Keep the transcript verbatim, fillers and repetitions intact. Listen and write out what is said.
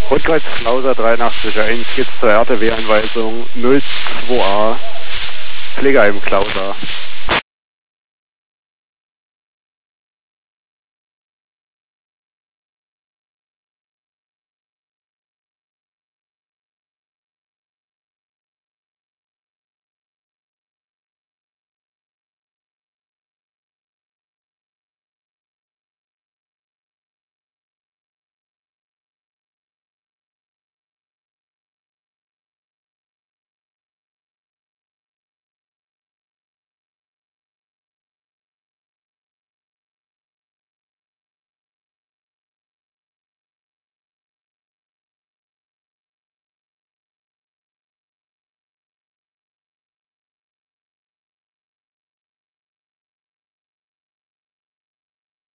Rundkreuz Klauser dreiundachtzig eins, jetzt zur R T W-Einweisung null zwei a, Pflegeheim Klauser.